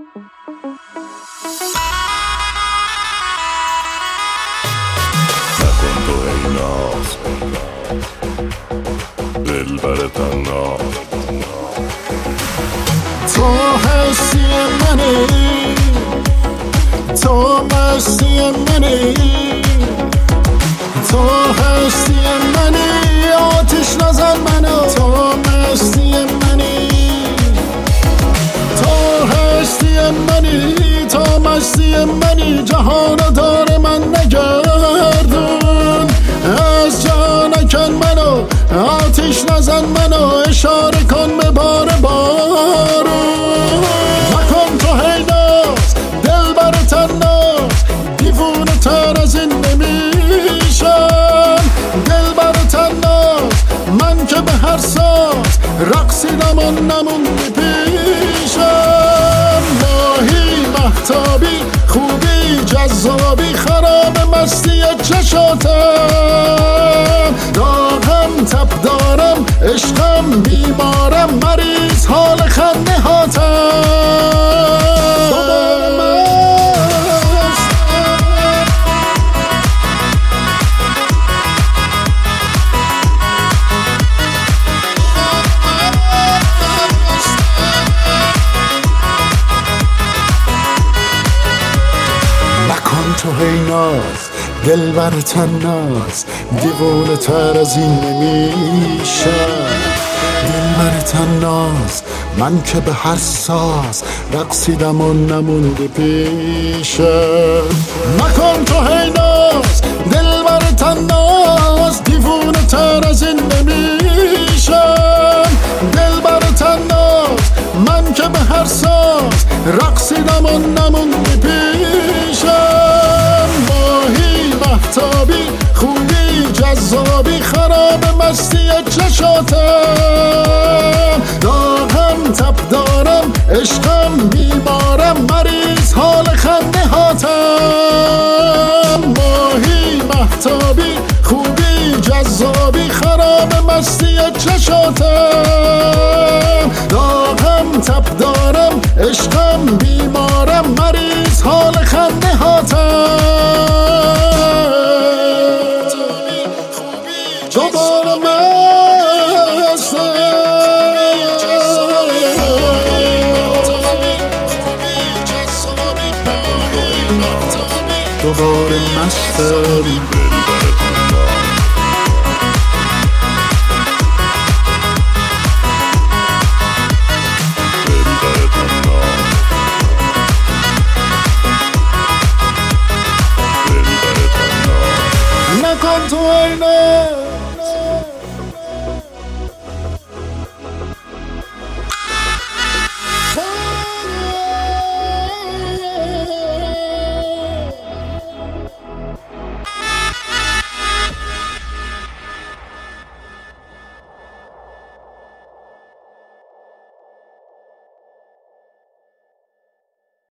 نکن تو ای ناز دلبر تناز، تو هستی منی، تو مستی منی، تو هستی منی، آتش نزن منو، تو مستی منی، تو هستی منی، تو مستی منی، جهانو دار من نگردون، از جا نکن منو، آتش نزن منو، اشاره کن به بار بارون، نکن تو هی ناز دلبر تناز، دیوونه تر از این نمیشم، دلبر تناز من که به هر ساز رقصیدم و نموندی پیشم، ماهی مهتابی خوبی جذابی خراب مستی چشاتم، داغم تب دارم عشقم بیمارم مریض حال خنده هاتم، نکن تو هی ناز دلبر تناز، دیوونه تر از این نمیشم، دلبر تناز من که به هر ساز رقصیدم و نمونده پیشم، نکن تو هی ناز دلبر تناز، دیوونه تر از این نمیشم، دلبر تناز من که به هر ساز رقصیدم و نمونده پیشم، ماهی مهتابی خوبی جذابی خراب مستی چشاتم، داغم تب دارم عشقم بیمارم مریض حال خنده هاتم، ماهی مهتابی خوبی جذابی خراب مستی چشاتم، داغم تب دارم عشقم بیمارم مریض حال خنده هاتم، دوباره دوباره مستم، نکن تو ای ناز